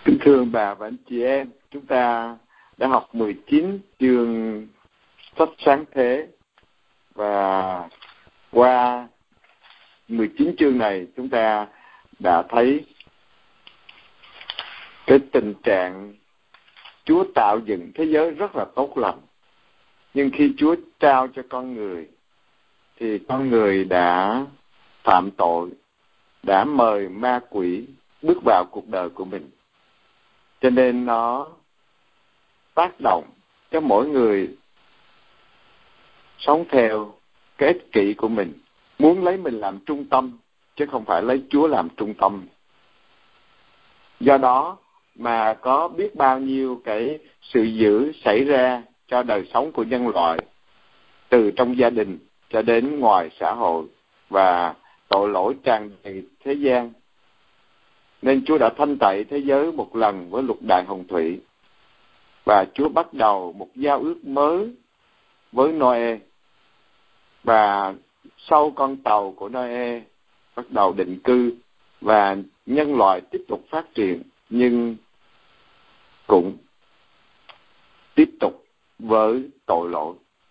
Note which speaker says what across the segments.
Speaker 1: Kính thưa bà và anh chị em, chúng ta đã học 19 chương sách Sáng Thế, và qua 19 chương này chúng ta đã thấy cái tình trạng Chúa tạo dựng thế giới rất là tốt lành. Nhưng khi Chúa trao cho con người thì con người đã phạm tội, đã mời ma quỷ bước vào cuộc đời của mình. Cho nên nó tác động cho mỗi người sống theo cái ích kỷ của mình, muốn lấy mình làm trung tâm chứ không phải lấy Chúa làm trung tâm. Do đó mà có biết bao nhiêu cái sự dữ xảy ra cho đời sống của nhân loại, từ trong gia đình cho đến ngoài xã hội, và tội lỗi tràn đầy thế gian. Nên Chúa đã thanh tẩy thế giới một lần với lục đại hồng thủy, và Chúa bắt đầu một giao ước mới với Noe. Và sau con tàu của Noe bắt đầu định cư, và nhân loại tiếp tục phát triển, nhưng cũng tiếp tục với tội lỗi.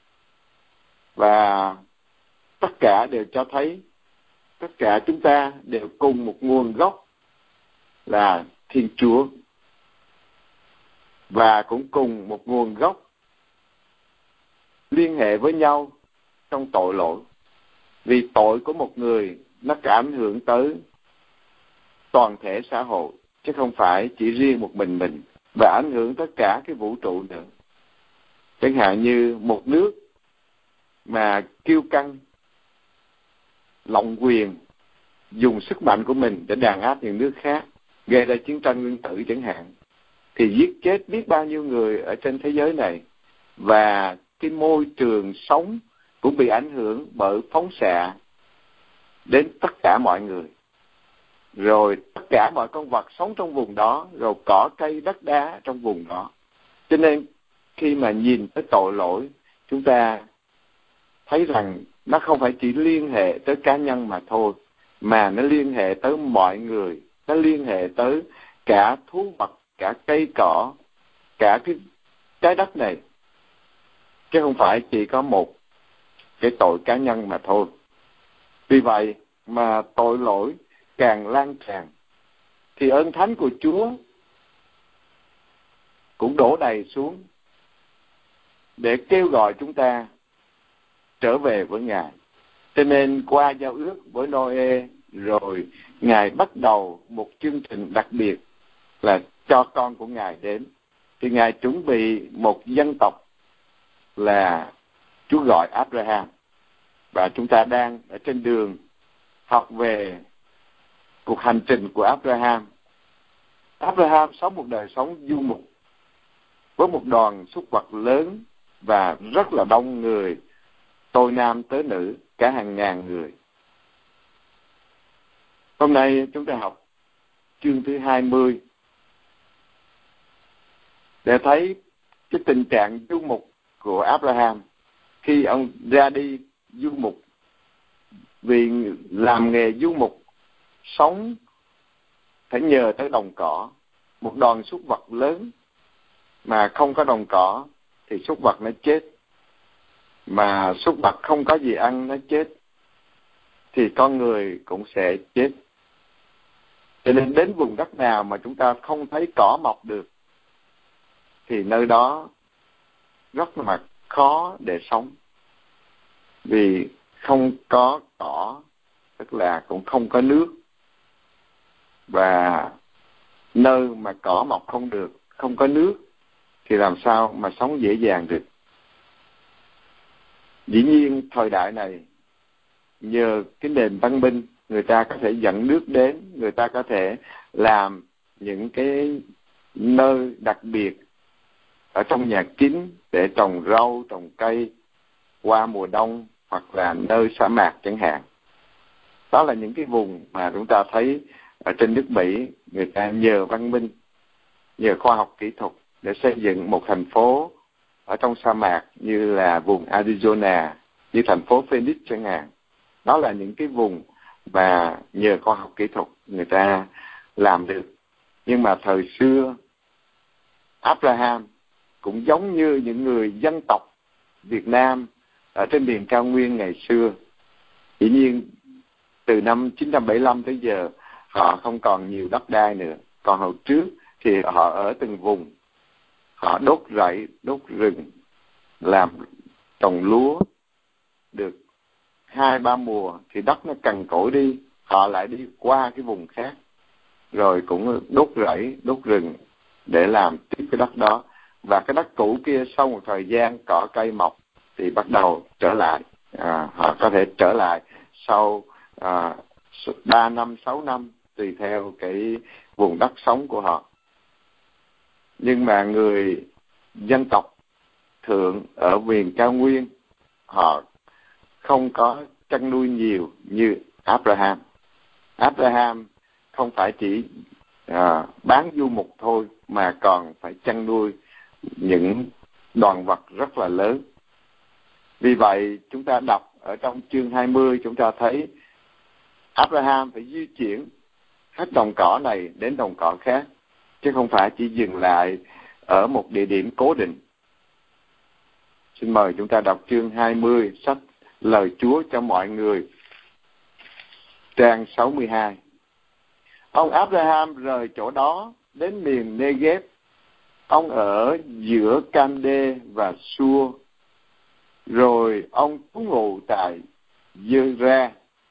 Speaker 1: Và tất cả đều cho thấy tất cả chúng ta đều cùng một nguồn gốc là Thiên Chúa, và cũng cùng một nguồn gốc liên hệ với nhau trong tội lỗi. Vì tội của một người nó cả ảnh hưởng tới toàn thể xã hội, chứ không phải chỉ riêng một mình, và ảnh hưởng tất cả cái vũ trụ nữa. Chẳng hạn như một nước mà kiêu căng, lộng quyền, dùng sức mạnh của mình để đàn áp những nước khác, gây ra chiến tranh nguyên tử chẳng hạn, thì giết chết biết bao nhiêu người ở trên thế giới này. Và cái môi trường sống cũng bị ảnh hưởng bởi phóng xạ đến tất cả mọi người, rồi tất cả mọi con vật sống trong vùng đó, rồi cỏ cây đất đá trong vùng đó. Cho nên khi mà nhìn tới tội lỗi, chúng ta thấy rằng nó không phải chỉ liên hệ tới cá nhân mà thôi, mà nó liên hệ tới mọi người, nó liên hệ tới cả thú vật, cả cây cỏ, cả cái trái đất này, chứ không phải chỉ có một cái tội cá nhân mà thôi. Vì vậy mà tội lỗi càng lan tràn, thì ơn thánh của Chúa cũng đổ đầy xuống để kêu gọi chúng ta trở về với Ngài. Cho nên qua giao ước với Noe, rồi Ngài bắt đầu một chương trình đặc biệt là cho con của Ngài đến. Thì Ngài chuẩn bị một dân tộc là Chúa gọi Abraham. Và chúng ta đang ở trên đường học về cuộc hành trình của Abraham. Abraham sống một đời sống du mục với một đoàn súc vật lớn và rất là đông người, tôi nam tới nữ, cả hàng ngàn người. Hôm nay chúng ta học chương thứ 20 để thấy cái tình trạng du mục của Abraham khi ông ra đi du mục. Vì làm nghề du mục, sống phải nhờ tới đồng cỏ. Một đoàn súc vật lớn mà không có đồng cỏ thì súc vật nó chết, mà súc vật không có gì ăn nó chết, thì con người cũng sẽ chết. Cho nên đến vùng đất nào mà chúng ta không thấy cỏ mọc được thì nơi đó rất là khó để sống. Vì không có cỏ, tức là cũng không có nước. Và nơi mà cỏ mọc không được, không có nước, thì làm sao mà sống dễ dàng được. Dĩ nhiên thời đại này, nhờ cái nền văn minh, người ta có thể dẫn nước đến, người ta có thể làm những cái nơi đặc biệt ở trong nhà kính để trồng rau, trồng cây qua mùa đông, hoặc là nơi sa mạc chẳng hạn. Đó là những cái vùng mà chúng ta thấy ở trên nước Mỹ, người ta nhờ văn minh, nhờ khoa học kỹ thuật để xây dựng một thành phố ở trong sa mạc như là vùng Arizona, như thành phố Phoenix chẳng hạn. Đó là những cái vùng mà nhờ khoa học kỹ thuật người ta làm được. Nhưng mà thời xưa Abraham cũng giống như những người dân tộc Việt Nam ở trên miền cao nguyên ngày xưa. Dĩ nhiên từ năm 975 tới giờ họ không còn nhiều đất đai nữa. Còn hồi trước thì họ ở từng vùng, họ đốt rẫy, đốt rừng, làm trồng lúa được 2-3 mùa thì đất nó cằn cỗi đi, họ lại đi qua cái vùng khác rồi cũng đốt rẫy, đốt rừng để làm tiếp cái đất đó. Và cái đất cũ kia sau một thời gian cỏ cây mọc thì bắt đầu trở lại. Họ có thể trở lại sau 3 năm, 6 năm tùy theo cái vùng đất sống của họ. Nhưng mà người dân tộc thượng ở miền cao nguyên, họ không có chăn nuôi nhiều như Abraham. Abraham không phải chỉ bán du mục thôi, mà còn phải chăn nuôi những đoàn vật rất là lớn. Vì vậy chúng ta đọc ở trong chương 20, chúng ta thấy Abraham phải di chuyển hết đồng cỏ này đến đồng cỏ khác, chứ không phải chỉ dừng lại ở một địa điểm cố định. Xin mời chúng ta đọc chương 20 sách Lời Chúa cho mọi người, trang 62. Ông Abraham rời chỗ đó đến miền Negev. Ông ở giữa Cam-đê và Sua. Rồi ông trú ngụ tại Dơ-ra.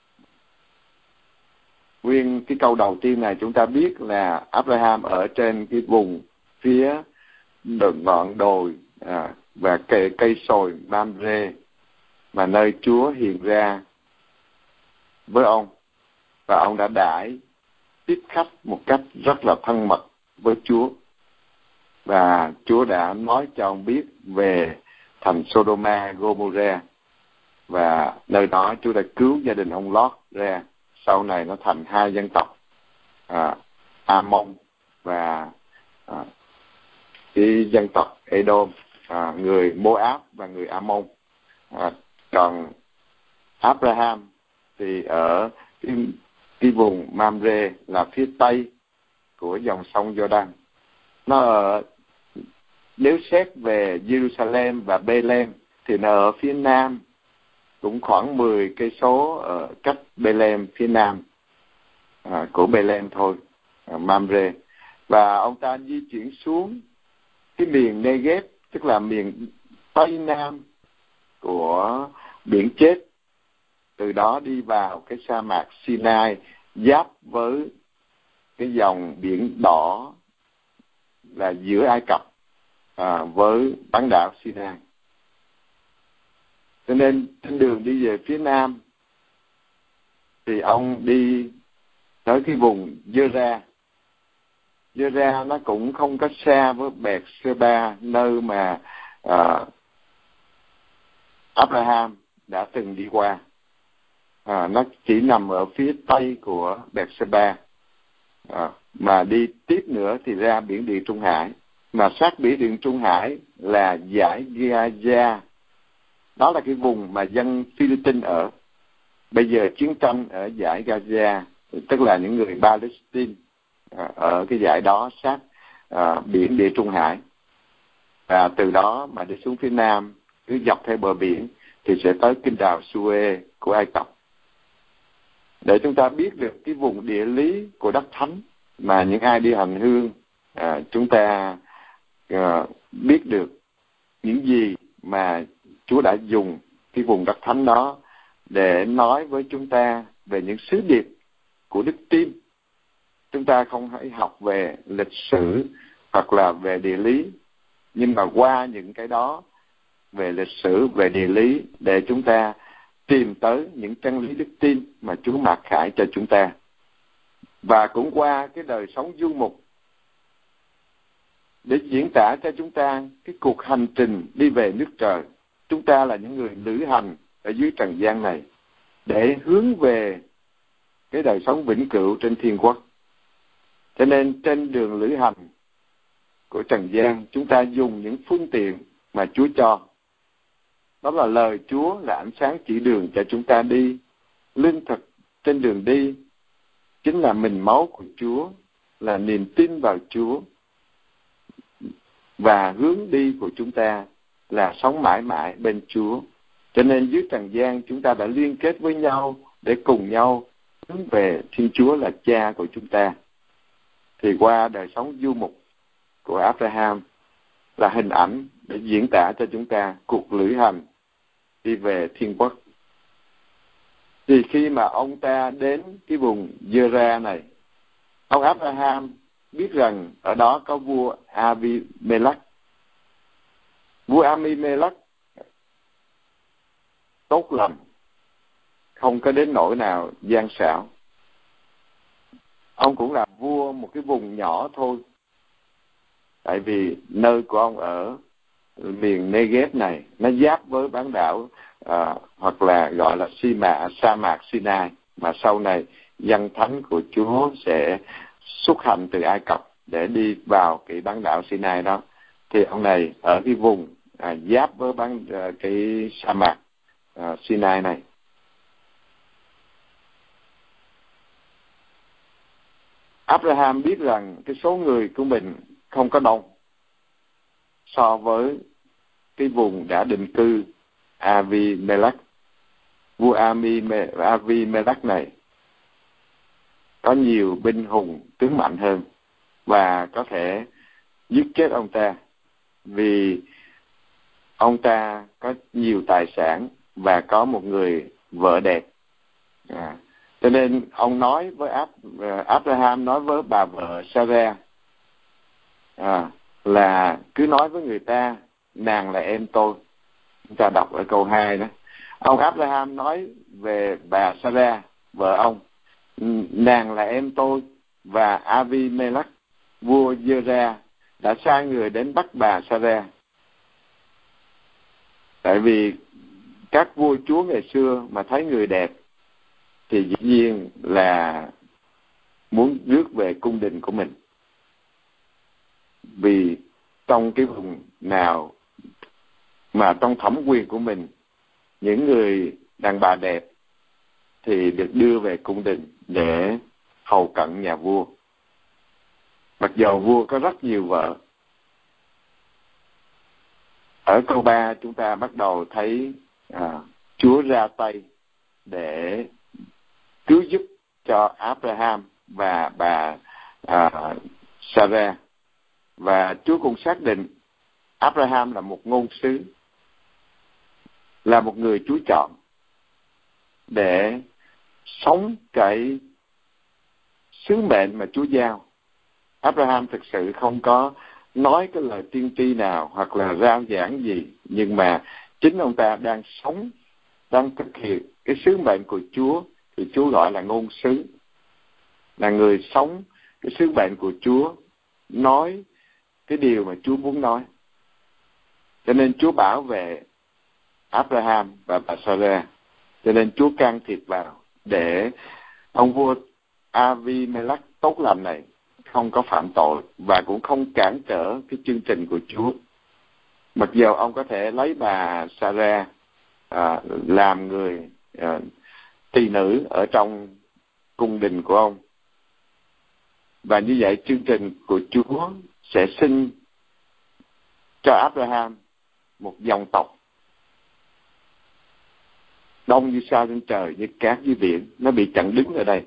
Speaker 1: Nguyên cái câu đầu tiên này chúng ta biết là Abraham ở trên cái vùng phía ngọn đồi và cây sồi Mamre, mà nơi Chúa hiện ra với ông, và ông đã đãi tiếp khách một cách rất là thân mật với Chúa. Và Chúa đã nói cho ông biết về thành Sodoma Gomorrah, và nơi đó Chúa đã cứu gia đình ông Lót ra. Sau này nó thành hai dân tộc, Ammon và cái dân tộc Edom, người Moab và người Ammon. Còn Abraham thì ở cái vùng Mamre là phía tây của dòng sông Jordan. Nó ở, nếu xét về Jerusalem và Bethlehem thì nó ở phía nam, cũng khoảng 10 cây số cách Bethlehem phía nam của Bethlehem thôi, Mamre. Và ông ta di chuyển xuống cái miền Negev, tức là miền tây nam của biển chết, từ đó đi vào cái sa mạc Sinai giáp với cái dòng biển đỏ là giữa Ai Cập với bán đảo Sinai. Cho nên trên đường đi về phía nam thì ông đi tới cái vùng Dơ-ra. Dơ-ra nó cũng không có xa với Bẹt-sê-ba, nơi mà Abraham đã từng đi qua. Nó chỉ nằm ở phía tây của Bẹt-sê-ba, mà đi tiếp nữa thì ra biển Địa Trung Hải. Mà sát biển Địa Trung Hải là dải Gaza. Đó là cái vùng mà dân Philippines ở. Bây giờ chiến tranh ở dải Gaza, tức là những người Palestine ở cái dải đó sát biển Địa Trung Hải. Và từ đó mà đi xuống phía nam, cứ dọc theo bờ biển thì sẽ tới kinh đảo Suez của Ai Cập. Để chúng ta biết được cái vùng địa lý của đất thánh mà những ai đi hành hương, chúng ta biết được những gì mà Chúa đã dùng cái vùng đất thánh đó để nói với chúng ta về những sứ điệp của đức tin. Chúng ta không hãy học về lịch sử hoặc là về địa lý, nhưng mà qua những cái đó về lịch sử, về địa lý, để chúng ta tìm tới những chân lý đức tin mà Chúa mặc khải cho chúng ta. Và cũng qua cái đời sống du mục để diễn tả cho chúng ta cái cuộc hành trình đi về nước trời. Chúng ta là những người lữ hành ở dưới trần gian này để hướng về cái đời sống vĩnh cửu trên thiên quốc. Cho nên trên đường lữ hành của trần gian, chúng ta dùng những phương tiện mà Chúa cho. Đó là lời Chúa là ánh sáng chỉ đường cho chúng ta đi. Lương thực trên đường đi chính là mình máu của Chúa, là niềm tin vào Chúa, và hướng đi của chúng ta là sống mãi mãi bên Chúa. Cho nên dưới trần gian chúng ta đã liên kết với nhau để cùng nhau hướng về Thiên Chúa là Cha của chúng ta. Thì qua đời sống du mục của Abraham là hình ảnh để diễn tả cho chúng ta cuộc lữ hành đi về thiên quốc. Thì khi mà ông ta đến cái vùng Giê-ra này, ông Abraham biết rằng ở đó có vua Abimelech. Vua Abimelech tốt lành, không có đến nỗi nào gian xảo. Ông cũng là vua một cái vùng nhỏ thôi, tại vì nơi của ông ở miền Negev này nó giáp với bán đảo hoặc là gọi là sa mạc Sinai, mà sau này dân thánh của Chúa sẽ xuất hành từ Ai Cập để đi vào cái bán đảo Sinai đó. Thì ông này ở cái vùng giáp với cái sa mạc Sinai này. Abraham biết rằng cái số người của mình không có đông so với cái vùng đã định cư Abimelech. Vua Abimelech này có nhiều binh hùng tướng mạnh hơn và có thể giết chết ông ta, vì ông ta có nhiều tài sản và có một người vợ đẹp. Cho nên ông nói với Abraham nói với bà vợ Sarah là cứ nói với người ta nàng là em tôi. Chúng ta đọc ở câu 2 đó. Ông Abraham nói về bà Sarah, vợ ông, nàng là em tôi, và Abimelech, vua Giê-ra, đã sai người đến bắt bà Sarah. Tại vì các vua chúa ngày xưa mà thấy người đẹp thì dĩ nhiên là muốn rước về cung đình của mình. Vì trong cái vùng nào mà trong thẩm quyền của mình, những người đàn bà đẹp thì được đưa về cung đình để hầu cận nhà vua. Mặc dầu vua có rất nhiều vợ. Ở câu 3 chúng ta bắt đầu thấy Chúa ra tay để cứu giúp cho Abraham và bà Sarah. Và Chúa cũng xác định Abraham là một ngôn sứ, là một người Chúa chọn để sống cái sứ mệnh mà Chúa giao. Abraham thực sự không có nói cái lời tiên tri nào hoặc là rao giảng gì, nhưng mà chính ông ta đang sống, đang thực hiện cái sứ mệnh của Chúa, thì Chúa gọi là ngôn sứ, là người sống cái sứ mệnh của Chúa, nói cái điều mà Chúa muốn nói. Cho nên Chúa bảo vệ Abraham và bà Sarah. Cho nên Chúa can thiệp vào để ông vua Abimelech tốt lành này không có phạm tội và cũng không cản trở cái chương trình của Chúa. Mặc dù ông có thể lấy bà Sarah làm người tỳ nữ ở trong cung đình của ông. Và như vậy chương trình của Chúa sẽ sinh cho Abraham một dòng tộc đông như sao trên trời, như cát dưới biển, nó bị chặn đứng ở đây.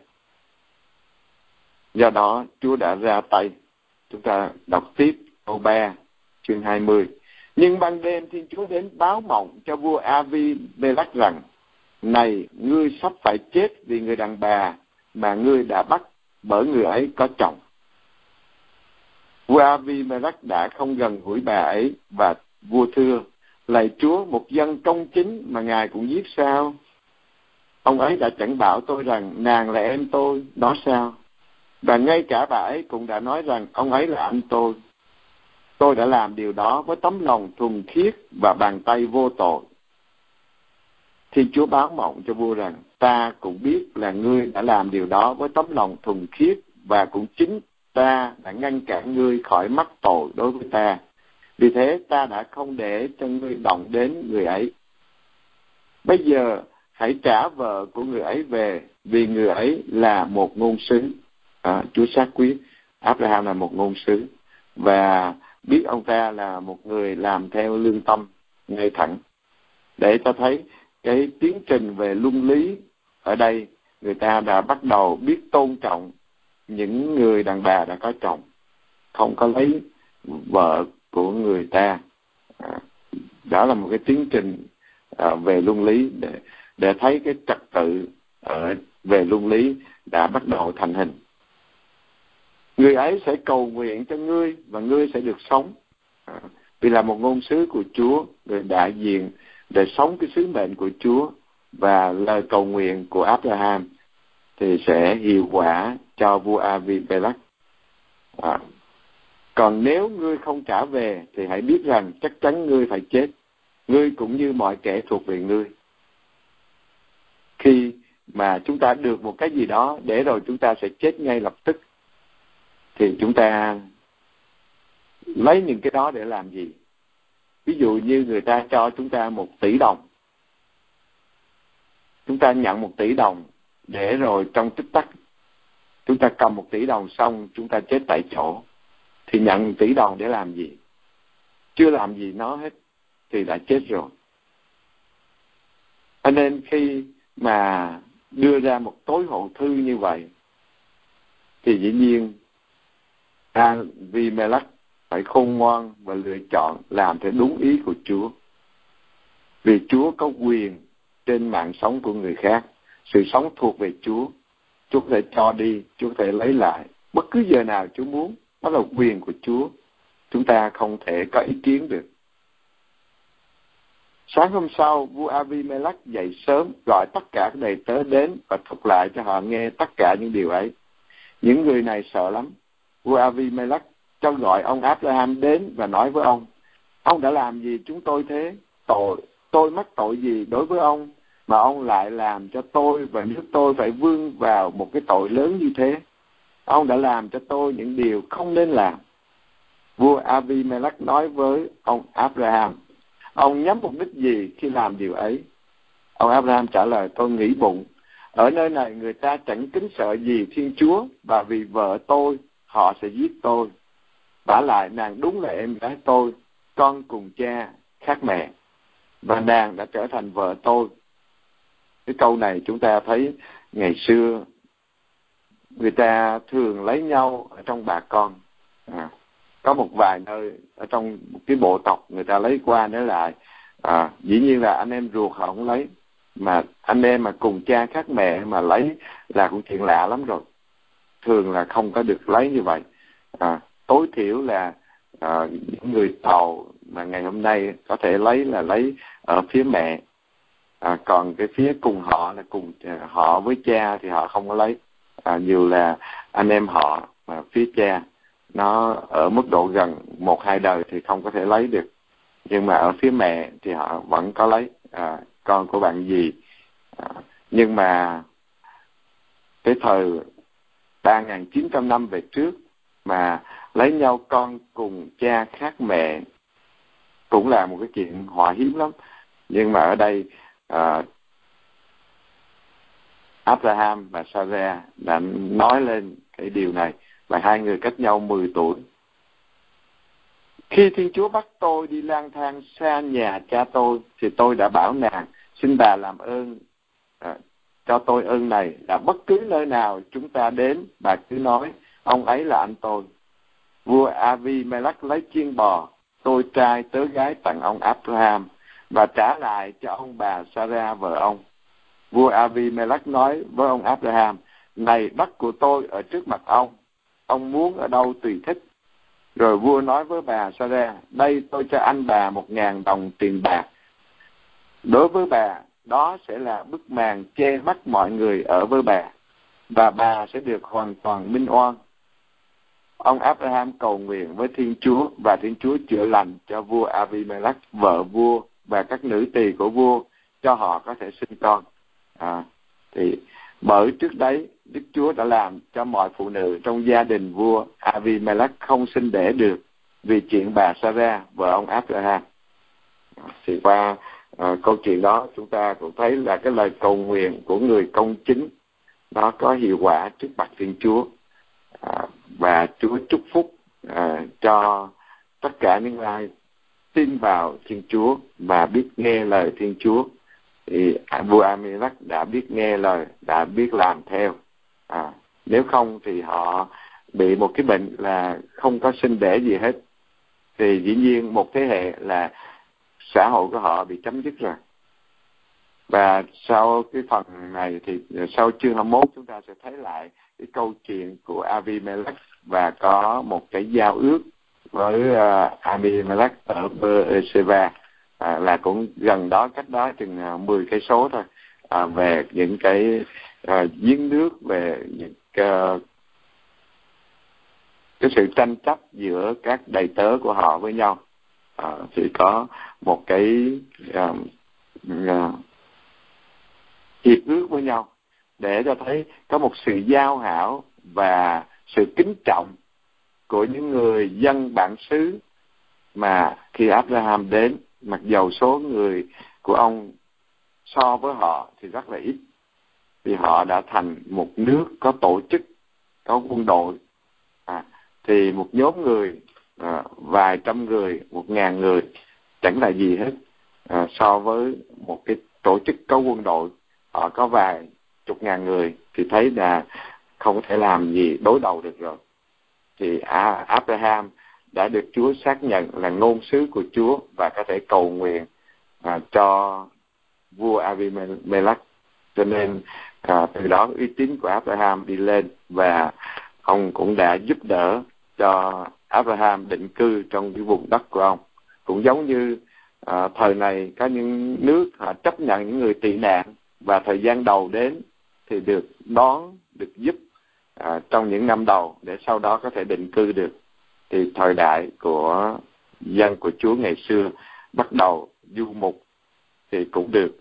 Speaker 1: Do đó Chúa đã ra tay. Chúng ta đọc tiếp câu 3 chương 20. Nhưng ban đêm Thiên Chúa đến báo mộng cho vua Abimelech rằng: này, ngươi sắp phải chết vì người đàn bà mà ngươi đã bắt, bởi người ấy có chồng. Vua Abimelech đã không gần gũi bà ấy, và vua thưa: lạy Chúa, một dân công chính mà ngài cũng giết sao? Ông ấy đã chẳng bảo tôi rằng nàng là em tôi, đó sao? Và ngay cả bà ấy cũng đã nói rằng ông ấy là anh tôi. Tôi đã làm điều đó với tấm lòng thuần khiết và bàn tay vô tội. Thiên Chúa báo mộng cho vua rằng: ta cũng biết là ngươi đã làm điều đó với tấm lòng thuần khiết, và cũng chính ta đã ngăn cản ngươi khỏi mắc tội đối với ta. Vì thế ta đã không để cho ngươi động đến người ấy. Bây giờ hãy trả vợ của người ấy về, vì người ấy là một ngôn sứ. Chúa xác quyết. Abraham là một ngôn sứ, và biết ông ta là một người làm theo lương tâm ngay thẳng, để cho thấy cái tiến trình về luân lý ở đây. Người ta đã bắt đầu biết tôn trọng những người đàn bà đã có chồng, không có lấy vợ của người ta. Đó là một cái tiến trình về luân lý, để thấy cái trật tự về luân lý đã bắt đầu thành hình. Người ấy sẽ cầu nguyện cho ngươi và ngươi sẽ được sống. Vì là một ngôn sứ của Chúa, người đại diện để sống cái sứ mệnh của Chúa, và lời cầu nguyện của Abraham thì sẽ hiệu quả cho vua Abimelech. Còn nếu ngươi không trả về thì hãy biết rằng chắc chắn ngươi phải chết, ngươi cũng như mọi kẻ thuộc về ngươi. Khi mà chúng ta được một cái gì đó để rồi chúng ta sẽ chết ngay lập tức, thì chúng ta lấy những cái đó để làm gì? Ví dụ như người ta cho chúng ta 1 tỷ đồng, chúng ta nhận 1 tỷ đồng để rồi trong tích tắc chúng ta cầm 1 tỷ đồng xong chúng ta chết tại chỗ, thì nhận 1 tỷ đồng để làm gì? Chưa làm gì nó hết thì đã chết rồi. Cho nên khi mà đưa ra một tối hậu thư như vậy thì dĩ nhiên Abimelech phải khôn ngoan và lựa chọn làm theo đúng ý của Chúa. Vì Chúa có quyền trên mạng sống của người khác. Sự sống thuộc về Chúa. Chúa có thể cho đi, Chúa có thể lấy lại bất cứ giờ nào Chúa muốn. Đó là quyền của Chúa. Chúng ta không thể có ý kiến được. Sáng hôm sau, vua Abimelech dậy sớm, gọi tất cả các đầy tớ đến và thuật lại cho họ nghe tất cả những điều ấy. Những người này sợ lắm. Vua Abimelech cho gọi ông Abraham đến và nói với ông đã làm gì chúng tôi thế? Tôi mắc tội gì đối với ông mà ông lại làm cho tôi và nước tôi phải vướng vào một cái tội lớn như thế? Ông đã làm cho tôi những điều không nên làm. Vua Abimelech nói với ông Abraham, ông nhắm mục đích gì khi làm điều ấy? Ông Abraham trả lời, tôi nghĩ bụng, ở nơi này người ta chẳng kính sợ gì Thiên Chúa, và vì vợ tôi họ sẽ giết tôi. Vả lại nàng đúng là em gái tôi, con cùng cha khác mẹ, và nàng đã trở thành vợ tôi. Cái câu này chúng ta thấy ngày xưa người ta thường lấy nhau ở trong bà con. Có một vài nơi ở trong một cái bộ tộc người ta lấy qua lấy lại. Dĩ nhiên là anh em ruột họ không lấy, mà anh em mà cùng cha khác mẹ mà lấy là cũng chuyện lạ lắm rồi. Thường là không có được lấy như vậy. Tối thiểu là những người Tàu mà ngày hôm nay có thể lấy là lấy ở phía mẹ, còn cái phía cùng họ là cùng họ với cha thì họ không có lấy. Nhiều là anh em họ mà phía cha nó ở mức độ gần 1-2 đời thì không có thể lấy được, nhưng mà ở phía mẹ thì họ vẫn có lấy con của bạn dì. Nhưng mà cái thời 3.900 năm về trước mà lấy nhau con cùng cha khác mẹ cũng là một cái chuyện họa hiếm lắm. Nhưng mà ở đây Abraham và Sarah đã nói lên cái điều này, và hai người cách nhau 10 tuổi. Khi Thiên Chúa bắt tôi đi lang thang xa nhà cha tôi thì tôi đã bảo nàng, xin bà làm ơn cho tôi ơn này, là bất cứ nơi nào chúng ta đến bà cứ nói ông ấy là anh tôi. Vua Abimelech lấy chiên bò, tôi trai tớ gái tặng ông Abraham và trả lại cho ông bà Sarah vợ ông. Vua Abimelech nói với ông Abraham, này đất của tôi ở trước mặt ông muốn ở đâu tùy thích. Rồi vua nói với bà Sarah, đây tôi cho anh bà 1.000 đồng tiền bạc. Đối với bà, đó sẽ là bức màn che mắt mọi người ở với bà, và bà sẽ được hoàn toàn minh oan. Ông Abraham cầu nguyện với Thiên Chúa, và Thiên Chúa chữa lành cho vua Abimelech, vợ vua và các nữ tỳ của vua, cho họ có thể sinh con. Thì bởi trước đấy Đức Chúa đã làm cho mọi phụ nữ trong gia đình vua Abimelech không sinh đẻ được vì chuyện bà Sarah vợ ông Abraham. Thì qua câu chuyện đó chúng ta cũng thấy là cái lời cầu nguyện của người công chính nó có hiệu quả trước mặt Thiên Chúa. và Chúa chúc phúc cho tất cả những ai tin vào Thiên Chúa và biết nghe lời Thiên Chúa. Thì vua Amalek đã biết nghe lời, đã biết làm theo. Nếu không thì họ bị một cái bệnh là không có sinh đẻ gì hết, thì dĩ nhiên một thế hệ là xã hội của họ bị chấm dứt rồi. Và sau cái phần này thì sau chương 21 chúng ta sẽ thấy lại cái câu chuyện của Abimelech và có một cái giao ước với Abimelech ở Beersheba, là cũng gần đó, cách đó chừng 10 cây số thôi, về những cái giếng nước, về những cái sự tranh chấp giữa các đầy tớ của họ với nhau. Thì có một cái hiệp ước với nhau để cho thấy có một sự giao hảo và sự kính trọng của những người dân bản xứ, mà khi Abraham đến, mặc dầu số người của ông so với họ thì rất là ít, vì họ đã thành một nước có tổ chức, có quân đội. Thì một nhóm người, vài trăm người, 1.000 người chẳng là gì hết so với một cái tổ chức có quân đội, họ có vài chục ngàn người, thì thấy là không thể làm gì đối đầu được rồi. Thì Abraham đã được Chúa xác nhận là ngôn sứ của Chúa và có thể cầu nguyện cho vua Abimelech. Cho nên từ đó uy tín của Abraham đi lên, và ông cũng đã giúp đỡ cho Abraham định cư trong cái vùng đất của ông. Cũng giống như thời này có những nước họ chấp nhận những người tị nạn, và thời gian đầu đến thì được đón, được giúp trong những năm đầu để sau đó có thể định cư được. Thì thời đại của dân của Chúa ngày xưa bắt đầu du mục thì cũng được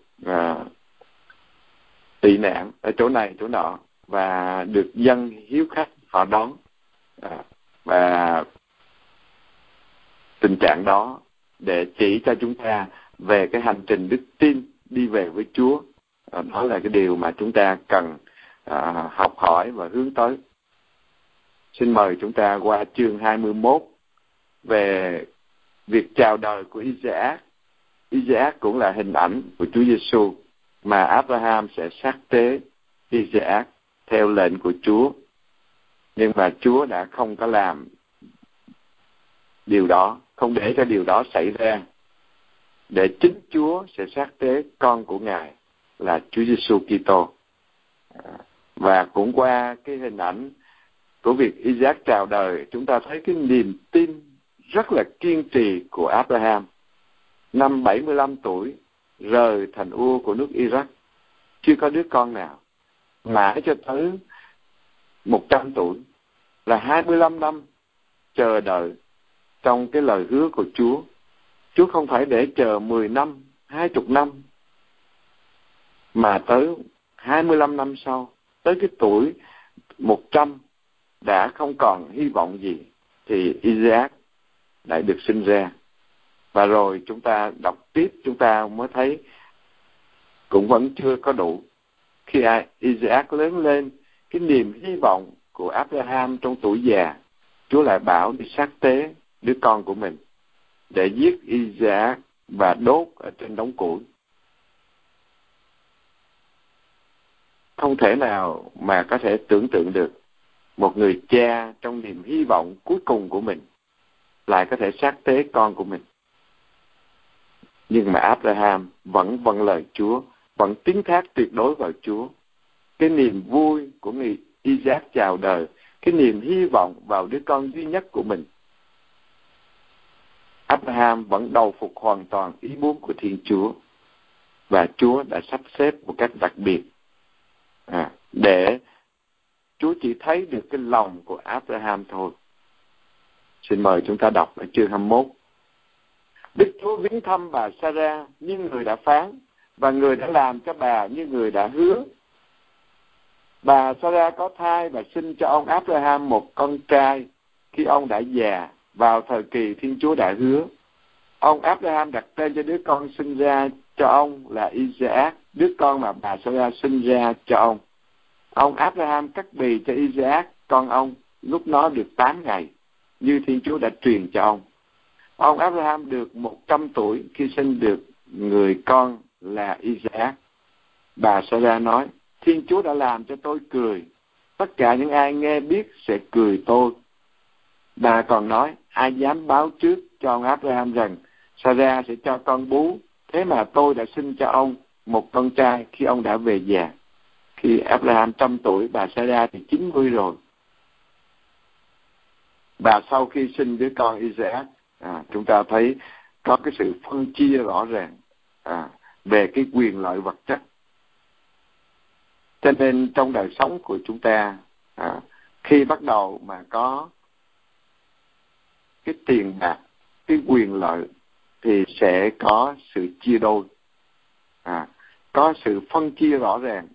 Speaker 1: tị nạn ở chỗ này chỗ nọ, và được dân hiếu khách họ đón. Và tình trạng đó để chỉ cho chúng ta về cái hành trình đức tin đi về với Chúa. Đó là cái điều mà chúng ta cần học hỏi và hướng tới. Xin mời chúng ta qua chương 21 về việc chào đời của Isaac. Isaac cũng là hình ảnh của Chúa Giêsu, mà Abraham sẽ xác tế Isaac theo lệnh của Chúa. Nhưng mà Chúa đã không có làm điều đó, không để cho điều đó xảy ra, để chính Chúa sẽ xác tế con của Ngài là Chúa Giêsu Kitô. Và cũng qua cái hình ảnh của việc Isaac chào đời, chúng ta thấy cái niềm tin rất là kiên trì của Abraham. Năm 75 tuổi, rời thành vua của nước Iraq, chưa có đứa con nào, mãi cho tới 100 tuổi, là 25 năm chờ đợi trong cái lời hứa của Chúa. Chúa không phải để chờ 10 năm, 20 năm, mà tới 25 năm sau, tới cái tuổi 100 đã không còn hy vọng gì, thì Isaac lại được sinh ra. Và rồi chúng ta đọc tiếp, chúng ta mới thấy cũng vẫn chưa có đủ. Khi Isaac lớn lên, cái niềm hy vọng của Abraham trong tuổi già, Chúa lại bảo đi xác tế đứa con của mình để giết Isaac và đốt ở trên đống củi. Không thể nào mà có thể tưởng tượng được một người cha trong niềm hy vọng cuối cùng của mình lại có thể xác tế con của mình. Nhưng mà Abraham vẫn vâng lời Chúa, vẫn tín thác tuyệt đối vào Chúa. Cái niềm vui của người Isaac chào đời, cái niềm hy vọng vào đứa con duy nhất của mình, Abraham vẫn đầu phục hoàn toàn ý muốn của Thiên Chúa. Và Chúa đã sắp xếp một cách đặc biệt để Chúa chỉ thấy được cái lòng của Abraham thôi. Xin mời chúng ta đọc ở chương 21. Đức Chúa viếng thăm bà Sarah như người đã phán, và người đã làm cho bà như người đã hứa. Bà Sarah có thai và sinh cho ông Abraham một con trai khi ông đã già, vào thời kỳ Thiên Chúa đã hứa. Ông Abraham đặt tên cho đứa con sinh ra cho ông là Isaac, đứa con mà bà Sarah sinh ra cho ông. Ông Abraham cắt bì cho Isaac con ông lúc nó được 8 ngày, như Thiên Chúa đã truyền cho ông. Ông Abraham được 100 tuổi khi sinh được người con là Isaac. Bà Sarah nói, Thiên Chúa đã làm cho tôi cười. Tất cả những ai nghe biết sẽ cười tôi. Bà còn nói, ai dám báo trước cho ông Abraham rằng Sarah sẽ cho con bú. Thế mà tôi đã sinh cho ông một con trai khi ông đã về già. Khi Abraham 100 tuổi, bà Sarah thì 90 rồi. Và sau khi sinh đứa con Isaac, chúng ta thấy có cái sự phân chia rõ ràng về cái quyền lợi vật chất. Cho nên trong đời sống của chúng ta, khi bắt đầu mà có cái tiền bạc, cái quyền lợi, thì sẽ có sự chia đôi, có sự phân chia rõ ràng,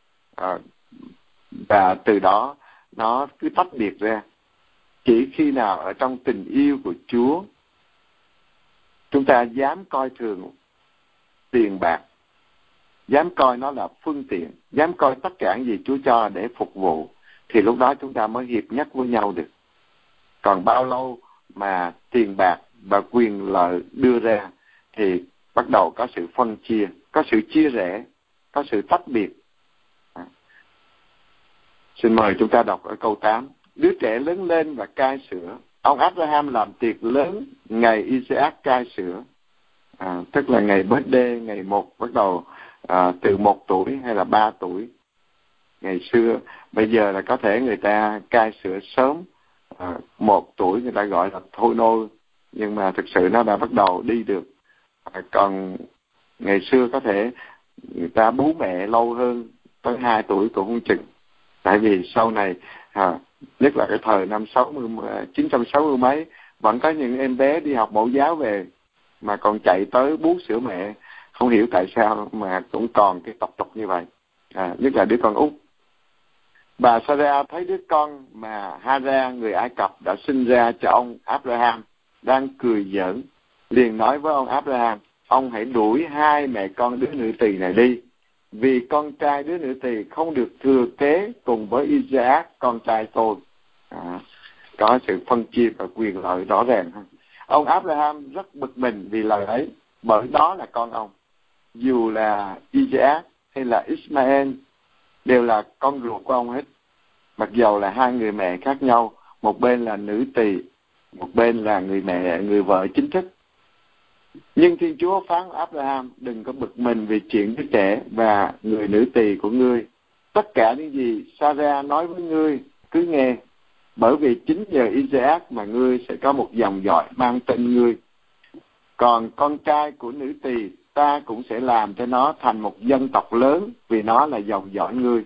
Speaker 1: và từ đó nó cứ tách biệt ra. Chỉ khi nào ở trong tình yêu của Chúa, chúng ta dám coi thường tiền bạc, dám coi nó là phương tiện, dám coi tất cả những gì Chúa cho để phục vụ, thì lúc đó chúng ta mới hiệp nhất với nhau được. Còn bao lâu mà tiền bạc và quyền lợi đưa ra thì bắt đầu có sự phân chia, có sự chia rẽ, có sự tách biệt. Xin mời chúng ta đọc ở câu 8. Đứa trẻ lớn lên và cai sữa. Ông Abraham làm tiệc lớn ngày Isaac cai sữa, tức là ngày birthday, ngày 1, bắt đầu từ 1 tuổi hay là 3 tuổi. Ngày xưa, bây giờ là có thể người ta cai sữa sớm, 1 tuổi người ta gọi là thôi nôi, nhưng mà thực sự nó đã bắt đầu đi được. Còn ngày xưa có thể người ta bú mẹ lâu hơn, tới 2 tuổi cũng không chừng. Tại vì sau này, nhất là cái thời năm 960 mấy, vẫn có những em bé đi học mẫu giáo về mà còn chạy tới bú sữa mẹ. Không hiểu tại sao mà cũng còn cái tập tục như vậy, nhất là đứa con út. Bà Sarah thấy đứa con mà Hara người Ai Cập đã sinh ra cho ông Abraham đang cười giỡn, liền nói với ông Abraham, ông hãy đuổi 2 mẹ con đứa nữ tỳ này đi, vì con trai đứa nữ tỳ không được thừa kế cùng với Isaac con trai tôi. Có sự phân chia và quyền lợi rõ ràng. Ông Abraham rất bực mình vì lời ấy, bởi đó là con ông. Dù là Isaac hay là Ismael đều là con ruột của ông hết, mặc dầu là 2 người mẹ khác nhau, một bên là nữ tỳ, một bên là người mẹ, người vợ chính thức. Nhưng Thiên Chúa phán Abraham, đừng có bực mình vì chuyện đứa trẻ và người nữ tỳ của ngươi. Tất cả những gì Sarah nói với ngươi cứ nghe, bởi vì chính nhờ Isaac mà ngươi sẽ có một dòng dõi mang tên ngươi. Còn con trai của nữ tỳ ta cũng sẽ làm cho nó thành một dân tộc lớn, vì nó là dòng dõi ngươi.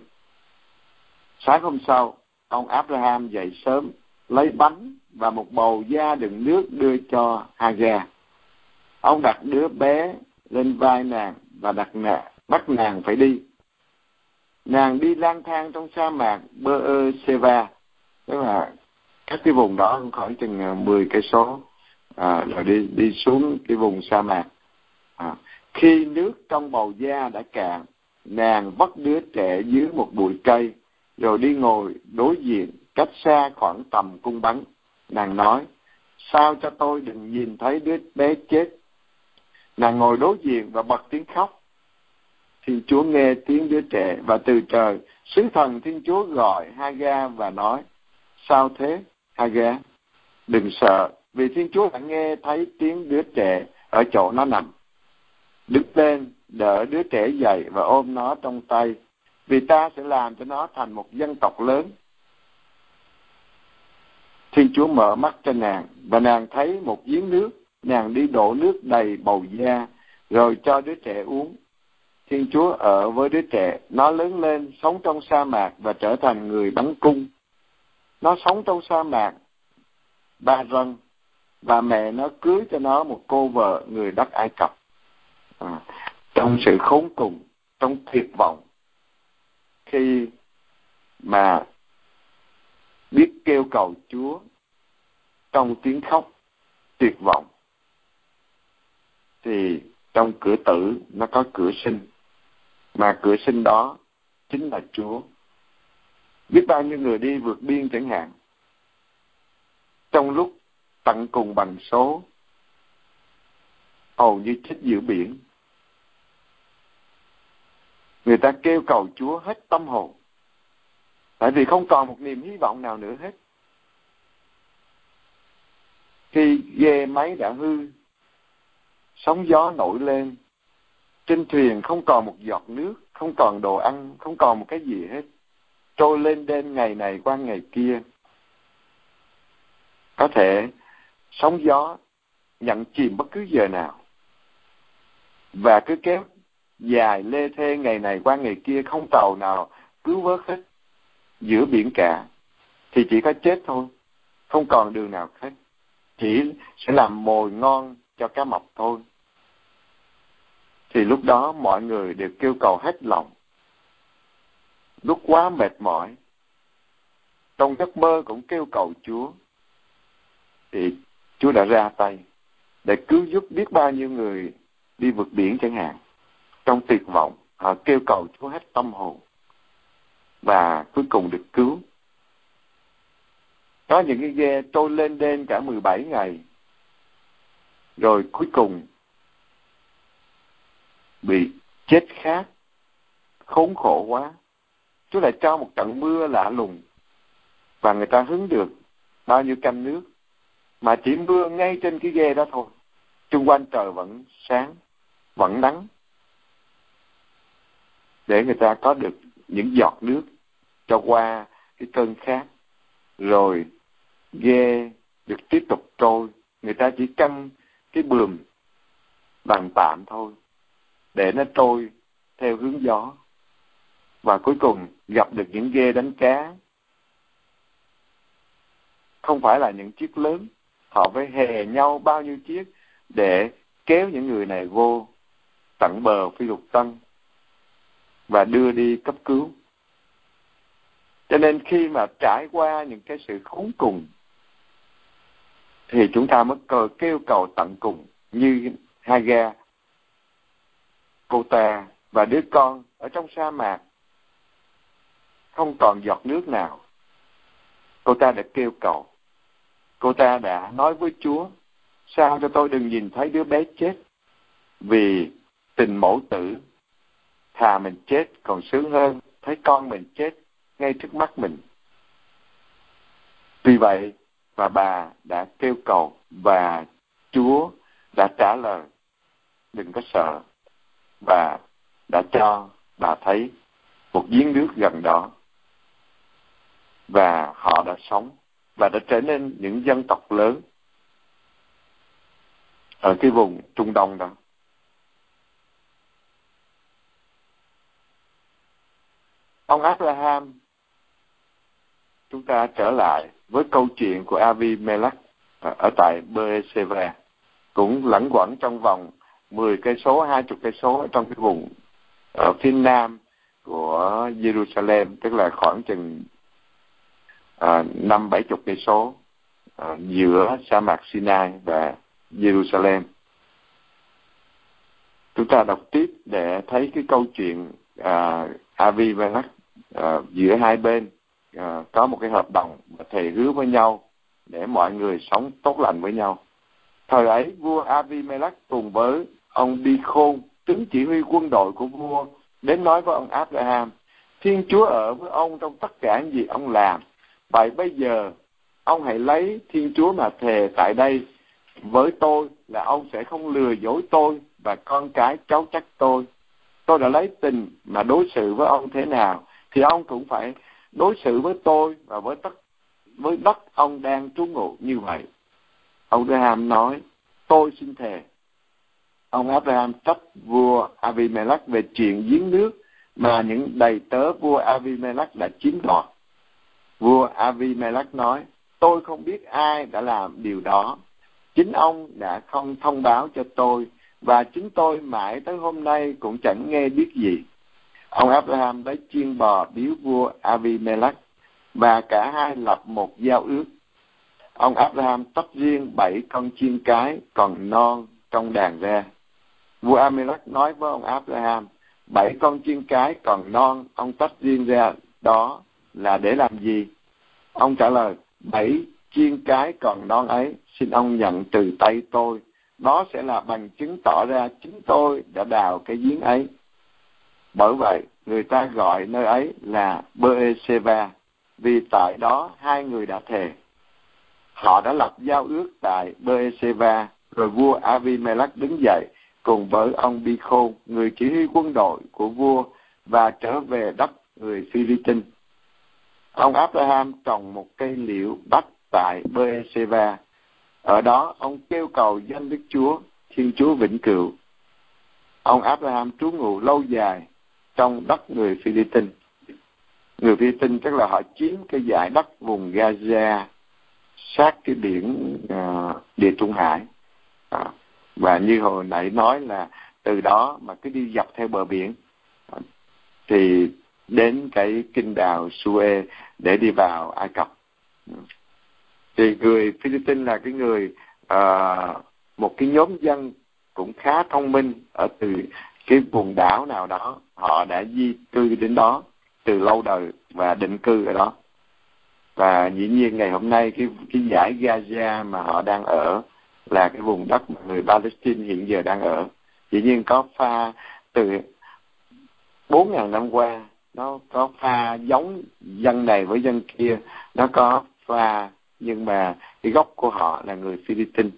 Speaker 1: Sáng hôm sau, ông Abraham dậy sớm, lấy bánh và một bầu da đựng nước đưa cho Hagar. Ông đặt đứa bé lên vai nàng và bắt nàng phải đi. Nàng đi lang thang trong sa mạc Beer-sheva, tức là các cái vùng đó khoảng chừng 10 cây số, rồi đi xuống cái vùng sa mạc. Khi nước trong bầu da đã cạn, nàng vắt đứa trẻ dưới một bụi cây, rồi đi ngồi đối diện cách xa khoảng tầm cung bắn. Nàng nói, sao cho tôi đừng nhìn thấy đứa bé chết. Nàng ngồi đối diện và bật tiếng khóc. Thiên Chúa nghe tiếng đứa trẻ, và từ trời, sứ thần Thiên Chúa gọi Hagar và nói, sao thế, Hagar? Đừng sợ, vì Thiên Chúa đã nghe thấy tiếng đứa trẻ ở chỗ nó nằm. Đứng lên, đỡ đứa trẻ dậy và ôm nó trong tay, vì ta sẽ làm cho nó thành một dân tộc lớn. Thiên Chúa mở mắt cho nàng, và nàng thấy một giếng nước. Nàng đi đổ nước đầy bầu da, rồi cho đứa trẻ uống. Thiên Chúa ở với đứa trẻ, nó lớn lên, sống trong sa mạc và trở thành người bắn cung. Nó sống trong sa mạc Ba Rân, và mẹ nó cưới cho nó một cô vợ người đất Ai Cập. Trong sự khốn cùng, trong tuyệt vọng, khi mà biết kêu cầu Chúa trong tiếng khóc tuyệt vọng, thì trong cửa tử nó có cửa sinh, mà cửa sinh đó chính là Chúa. Biết bao nhiêu người đi vượt biên chẳng hạn, tận cùng bằng số, hầu như chết giữa biển. Người ta kêu cầu Chúa hết tâm hồn, tại vì không còn một niềm hy vọng nào nữa hết. Khi ghe máy đã hư, sóng gió nổi lên, trên thuyền không còn một giọt nước, không còn đồ ăn, không còn một cái gì hết, trôi lên đên ngày này qua ngày kia. Có thể sóng gió nhận chìm bất cứ giờ nào, và cứ kéo dài lê thê ngày này qua ngày kia, không tàu nào cứu vớt hết giữa biển cả, thì chỉ có chết thôi, không còn đường nào khác, chỉ sẽ làm mồi ngon cho cá mập thôi. Thì lúc đó mọi người đều kêu cầu hết lòng. Lúc quá mệt mỏi, trong giấc mơ cũng kêu cầu Chúa, thì Chúa đã ra tay để cứu giúp biết bao nhiêu người đi vượt biển chẳng hạn. Trong tuyệt vọng, họ kêu cầu Chúa hết tâm hồn, và cuối cùng được cứu. Có những cái ghe trôi lên đên cả 17 ngày, rồi cuối cùng bị chết khát, khốn khổ quá. Chúa lại cho một trận mưa lạ lùng, và người ta hứng được bao nhiêu canh nước, mà chỉ mưa ngay trên cái ghe đó thôi. Xung quanh trời vẫn sáng, vẫn nắng, để người ta có được những giọt nước cho qua cái cơn khát. Rồi ghe được tiếp tục trôi. Người ta chỉ căng cái buồm bằng tạm thôi, để nó trôi theo hướng gió. Và cuối cùng gặp được những ghe đánh cá, không phải là những chiếc lớn. Họ phải hè nhau bao nhiêu chiếc để kéo những người này vô tận bờ Phi Lục Tân và đưa đi cấp cứu. Cho nên khi mà trải qua những cái sự khốn cùng, thì chúng ta mới kêu cầu tận cùng như Haga, cô ta và đứa con ở trong sa mạc, không còn giọt nước nào. Cô ta đã kêu cầu. Cô ta đã nói với Chúa: sao cho tôi đừng nhìn thấy đứa bé chết, vì tình mẫu tử, thà mình chết còn sướng hơn thấy con mình chết ngay trước mắt mình. Vì vậy và bà đã kêu cầu, và Chúa đã trả lời: đừng có sợ, và đã cho bà thấy một giếng nước gần đó. Và họ đã sống và đã trở nên những dân tộc lớn ở cái vùng Trung Đông đó. Ông Abraham, chúng ta trở lại với câu chuyện của Avimelech ở tại Beersheba, cũng lẩn quẩn trong vòng 10 cây số, 20 cây số ở trong cái vùng ở phía nam của Jerusalem, tức là khoảng chừng 5-70 cây số giữa sa mạc Sinai và Jerusalem. Chúng ta đọc tiếp để thấy cái câu chuyện Avimelech giữa hai bên có một cái hợp đồng và thề hứa với nhau để mọi người sống tốt lành với nhau. Thời ấy vua Avimelech cùng với ông Đi Khôn, tướng chỉ huy quân đội của vua, đến nói với ông Abraham: Thiên Chúa ở với ông trong tất cả những gì ông làm. Vậy bây giờ ông hãy lấy Thiên Chúa mà thề tại đây với tôi là ông sẽ không lừa dối tôi và con cái cháu chắc tôi. Tôi đã lấy tình mà đối xử với ông thế nào, thì ông cũng phải đối xử với tôi và với đất ông đang trú ngụ như vậy. Ông Abraham nói: tôi xin thề. Ông Abraham trách vua Avimelech về chuyện giếng nước mà những đầy tớ vua Avimelech đã chiếm đoạt. Vua Avimelech nói: tôi không biết ai đã làm điều đó. Chính ông đã không thông báo cho tôi, và chính tôi mãi tới hôm nay cũng chẳng nghe biết gì. Ông Abraham lấy chiên bò biếu vua Avimelech, và cả hai lập một giao ước. Ông Abraham tách riêng 7 con chiên cái còn non trong đàn ra. Vua Abimelech nói với ông Abraham: 7 con chiên cái còn non ông tách riêng ra đó là để làm gì? Ông trả lời: 7 chiên cái còn non ấy, xin ông nhận từ tay tôi. Đó sẽ là bằng chứng tỏ ra chính tôi đã đào cái giếng ấy. Bởi vậy, người ta gọi nơi ấy là Beer-sheba, vì tại đó hai người đã thề. Họ đã lập giao ước tại Beer-sheba, rồi vua Abimelech đứng dậy cùng với ông Bi-khôn, người chỉ huy quân đội của vua, và trở về đất người Phi-li-tinh. Ông Abraham trồng một cây liễu bách tại Beer-sheba. Ở đó ông kêu cầu danh Đức Chúa, Thiên Chúa vĩnh cửu. Ông Abraham trú ngụ lâu dài trong đất người Phi-li-tinh. Người Phi-li-tinh tức là họ chiếm cái dải đất vùng Gaza sát cái biển Địa Trung Hải. Và như hồi nãy nói là từ đó mà cứ đi dọc theo bờ biển thì đến cái kinh đào Suez để đi vào Ai Cập. Thì người Phi-li-tinh là cái người một cái nhóm dân cũng khá thông minh ở từ cái vùng đảo nào đó, họ đã di cư đến đó từ lâu đời và định cư ở đó. Và dĩ nhiên ngày hôm nay cái dải Gaza mà họ đang ở là cái vùng đất mà người Palestine hiện giờ đang ở. Dĩ nhiên có pha từ 4.000 năm qua, nó có pha giống dân này với dân kia, nó có pha, nhưng mà cái gốc của họ là người Phi-li-tinh.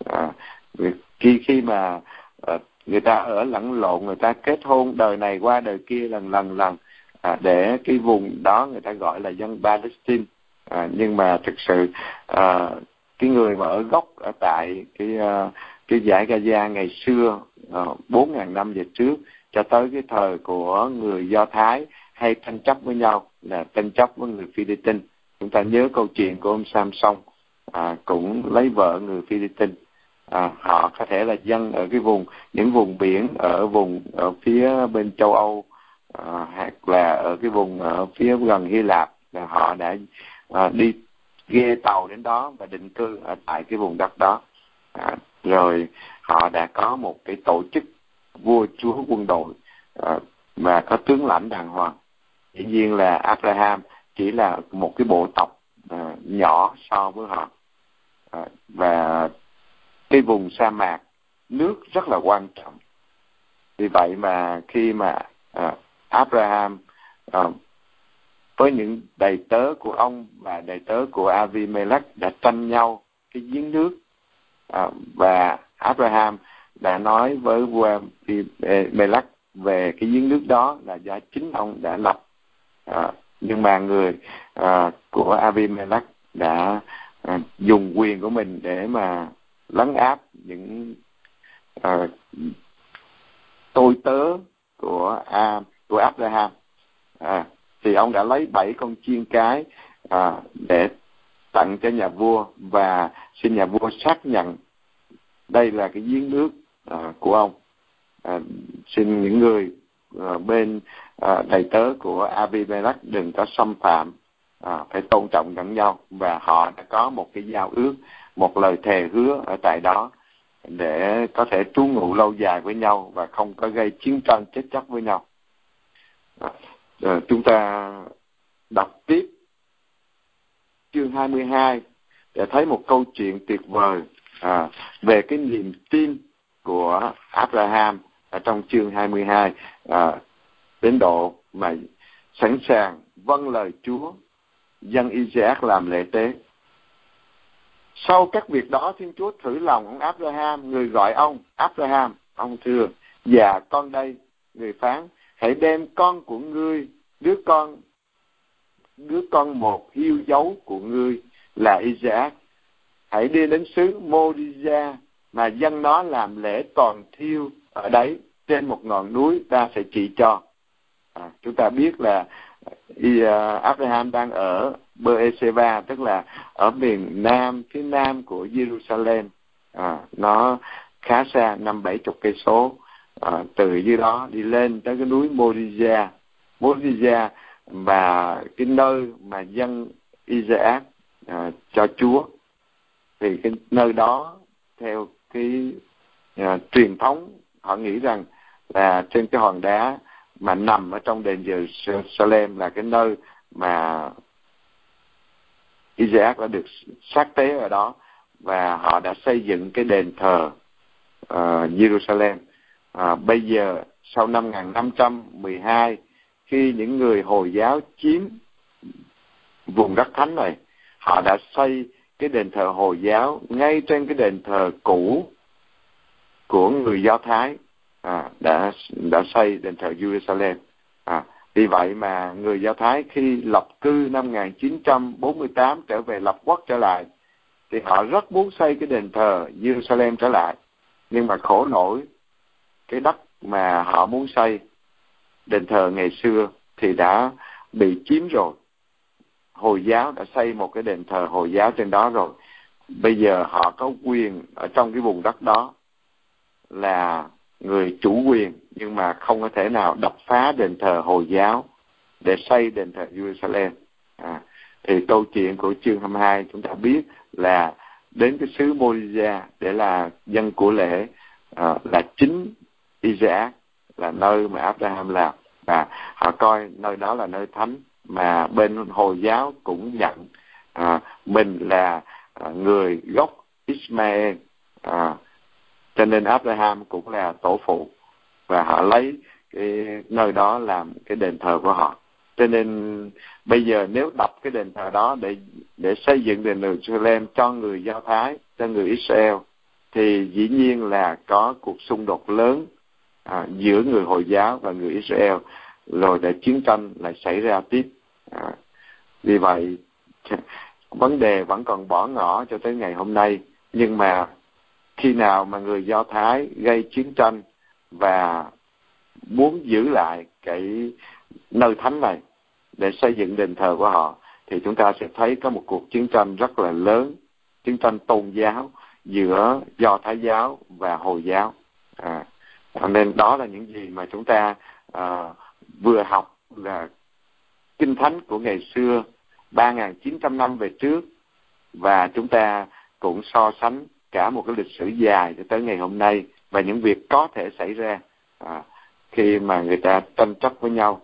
Speaker 1: Khi mà người ta ở lẫn lộn, người ta kết hôn đời này qua đời kia lần để cái vùng đó người ta gọi là dân Palestine. Nhưng mà thực sự cái người mà ở gốc ở tại cái dải Gaza ngày xưa 4.000 năm về trước cho tới cái thời của người Do Thái hay tranh chấp với nhau, là tranh chấp với người Phi-li-tinh. Chúng ta nhớ câu chuyện của ông Samson cũng lấy vợ người Phi-li-tinh. Họ có thể là dân ở cái những vùng biển ở phía bên châu Âu, hoặc là ở cái vùng ở phía gần Hy Lạp, là họ đã đi ghe tàu đến đó và định cư ở tại cái vùng đất đó. Rồi họ đã có một cái tổ chức vua chúa quân đội mà có tướng lãnh đàng hoàng. Dĩ nhiên là Abraham chỉ là một cái bộ tộc nhỏ so với họ. Và cái vùng sa mạc, nước rất là quan trọng. Vì vậy mà khi mà Abraham với những đầy tớ của ông và đầy tớ của Abimelech đã tranh nhau cái giếng nước, và Abraham đã nói với vua Abimelech về cái giếng nước đó là do chính ông đã lập. Nhưng mà người của Abimelech đã dùng quyền của mình để mà lấn áp những tôi tớ của Abraham. Thì ông đã lấy 7 con chiên cái để tặng cho nhà vua và xin nhà vua xác nhận đây là cái giếng nước của ông. Xin những người bên đầy tớ của Abimelech đừng có xâm phạm, phải tôn trọng lẫn nhau. Và họ đã có một cái giao ước, một lời thề hứa ở tại đó để có thể trú ngụ lâu dài với nhau và không có gây chiến tranh chết chóc với nhau. Chúng ta đọc tiếp chương 22 để thấy một câu chuyện tuyệt vời về cái niềm tin của Abraham ở trong chương 22, đến độ mà sẵn sàng vâng lời Chúa, dân Isaac làm lễ tế. Sau các việc đó, Thiên Chúa thử lòng ông Abraham, người gọi ông Abraham. Ông thưa: Dạ, con đây. Người phán: Hãy đem con của ngươi, đứa con một hiêu dấu của ngươi là Isaac, hãy đi đến xứ Moriah mà dâng nó làm lễ toàn thiêu ở đấy trên một ngọn núi ta sẽ chỉ cho. Chúng ta biết là Abraham đang ở Beer-sheba, tức là ở miền nam, phía nam của Jerusalem. Nó khá xa, 50-70 cây số. Từ dưới đó đi lên tới cái núi Moriah và cái nơi mà dân Isaac cho Chúa. Thì cái nơi đó theo cái truyền thống, họ nghĩ rằng là trên cái hòn đá mà nằm ở trong đền Jerusalem là cái nơi mà Isaac đã được xác tế ở đó, và họ đã xây dựng cái đền thờ Jerusalem. Bây giờ sau năm 1512, khi những người Hồi giáo chiếm vùng đất thánh này, họ đã xây cái đền thờ Hồi giáo ngay trên cái đền thờ cũ của người Do Thái, đã xây đền thờ Jerusalem. Vì vậy mà người Do Thái khi lập cư năm 1948 trở về lập quốc trở lại, thì họ rất muốn xây cái đền thờ Jerusalem trở lại, nhưng mà khổ nổi cái đất mà họ muốn xây đền thờ ngày xưa thì đã bị chiếm rồi. Hồi giáo đã xây một cái đền thờ Hồi giáo trên đó rồi. Bây giờ họ có quyền ở trong cái vùng đất đó là người chủ quyền, nhưng mà không có thể nào đập phá đền thờ Hồi giáo để xây đền thờ Jerusalem. Thì câu chuyện của chương 22 chúng ta biết là đến cái xứ Moriah để là dân của lễ, là chính Isaac, là nơi mà Abraham làm, và họ coi nơi đó là nơi thánh, mà bên Hồi giáo cũng nhận mình là người gốc Ishmael, cho nên Abraham cũng là tổ phụ, và họ lấy cái nơi đó làm cái đền thờ của họ. Cho nên bây giờ nếu đập cái đền thờ đó để xây dựng đền thờ Jerusalem cho người Do Thái, cho người Israel, thì dĩ nhiên là có cuộc xung đột lớn giữa người Hồi giáo và người Israel, rồi để chiến tranh lại xảy ra tiếp. Vì vậy vấn đề vẫn còn bỏ ngỏ cho tới ngày hôm nay. Nhưng mà khi nào mà người Do Thái gây chiến tranh và muốn giữ lại cái nơi thánh này để xây dựng đền thờ của họ, thì chúng ta sẽ thấy có một cuộc chiến tranh rất là lớn, chiến tranh tôn giáo giữa Do Thái giáo và Hồi giáo. Nên đó là những gì mà chúng ta vừa học là Kinh Thánh của ngày xưa 3.900 năm về trước, và chúng ta cũng so sánh cả một cái lịch sử dài cho tới ngày hôm nay và những việc có thể xảy ra khi mà người ta tranh chấp với nhau.